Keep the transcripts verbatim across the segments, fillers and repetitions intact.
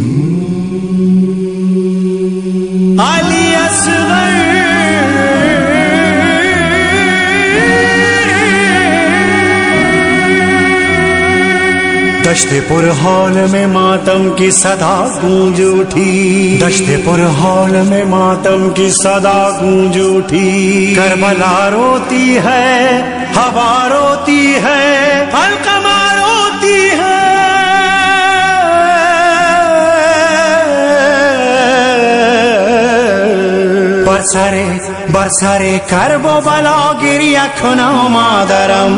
علی اصغر دشت پر حال میں ماتم کی صدا گونج اٹھی، دشت پر حال میں ماتم کی صدا گونج اٹھی، کربلا روتی ہے، ہوا روتی ہے، القمہ روتی ہے، برسرے برسرے کرب و بلا گری اکھنا مادرم،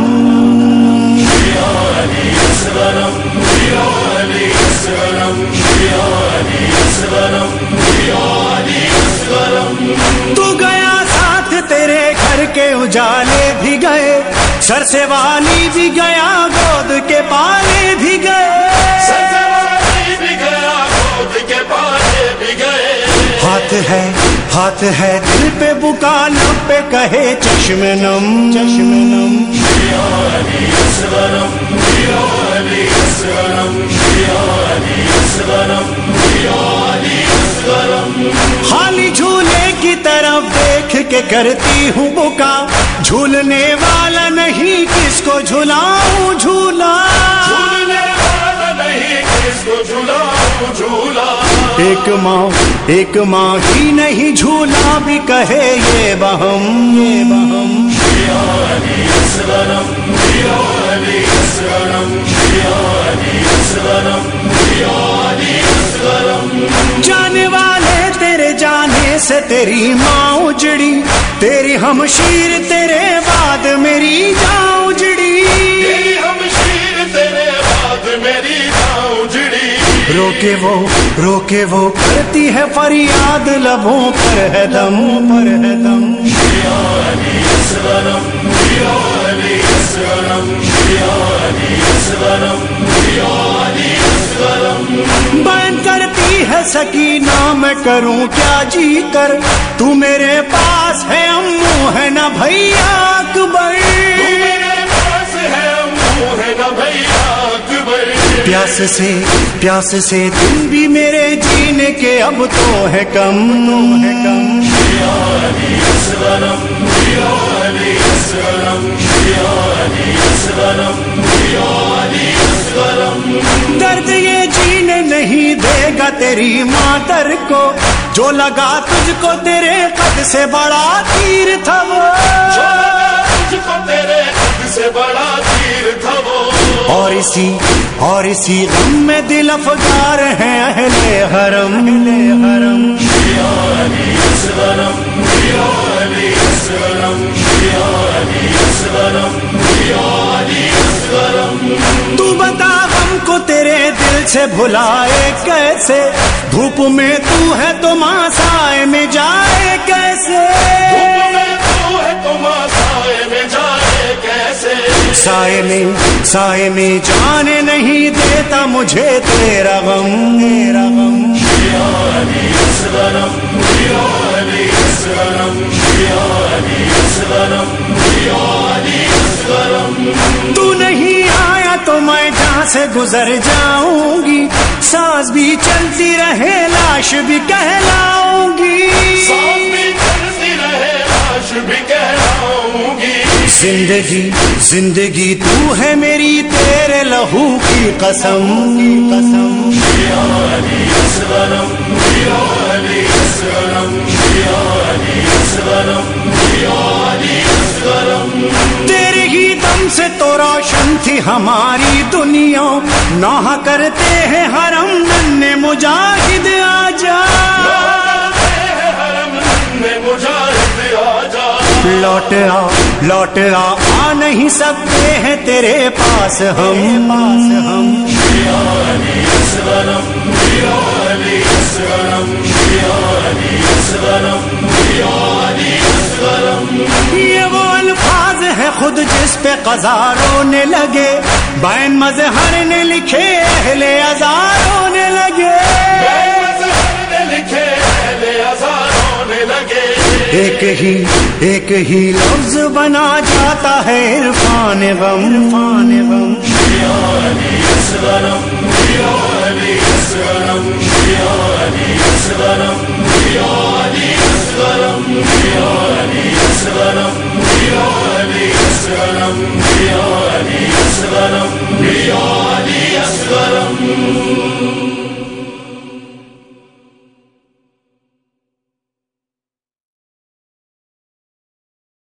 تو گیا ساتھ تیرے گھر کے اجالے بھی گئے، سر سے والی بھی گیا، گود کے پالے بھی گئے، ہاتھ ہے ہاتھ ہے دل پہ بکا، لب پہ کہے چشم نم، چشم نم، خالی جھولے کی طرف دیکھ کے کرتی ہوں بکا، جھولنے والا نہیں کس کو جھلاؤں جھولا، ایک ماں ایک ماں ہی نہیں جھولا بھی کہے یہ بہم، یہ بہم، جانے والے تیرے جانے سے تیری ماں اجڑی، تیری ہمشیر تیرے بعد میری جاں اجڑی، روکے وہ روکے وہ کرتی ہے فریاد، لبوں پر ہے دم، پر ہے دم، بیان کرتی ہے سکینہ میں کروں کیا جی کر، تو میرے پاس ہے امو ہے نہ بھیا اکبر، پیاس سے پیاس سے دن بھی میرے جینے کے اب تو ہے کم، تو ہے کم، درد یہ جینے نہیں دے گا تیری مادر کو، جو لگا تجھ کو تیرے قد سے بڑا تیر تھا وہ، اور اسی اور اسی غم میں دل افگار ہیں اہل حرم، اہل حرم، تو بتا غم کو تیرے دل سے بھلائے کیسے، دھوپ میں تو ہے تو ماں سائے میں جائے کیسے، سائے میں سائے میں جانے نہیں دیتا مجھے تیرا غم، تیرا غم، تو نہیں آیا تو میں جہاں سے گزر جاؤں گی، سانس بھی چلتی رہے لاش بھی کہلاؤں گی، زندگی زندگی تو ہے میری تیرے لہو کی قسم، کی قسم، تیرے ہی دم سے تو روشن تھی ہماری دنیا، نوحہ کرتے ہیں حرم ننے مجاہد آجا، لوٹ آ لوٹ آ آ نہیں سکتے ہیں تیرے پاس ہم، پاس ہم، یہ وہ الفاظ ہیں خود جس پہ قضا رونے لگے، بین مظہر نے لکھے اہل ازار رونے لگے، ایک ہی ایک ہی لفظ بنا جاتا ہے عرفان غم، عرفان غم، أصغرم يا علي أصغرم يا علي أصغرم يا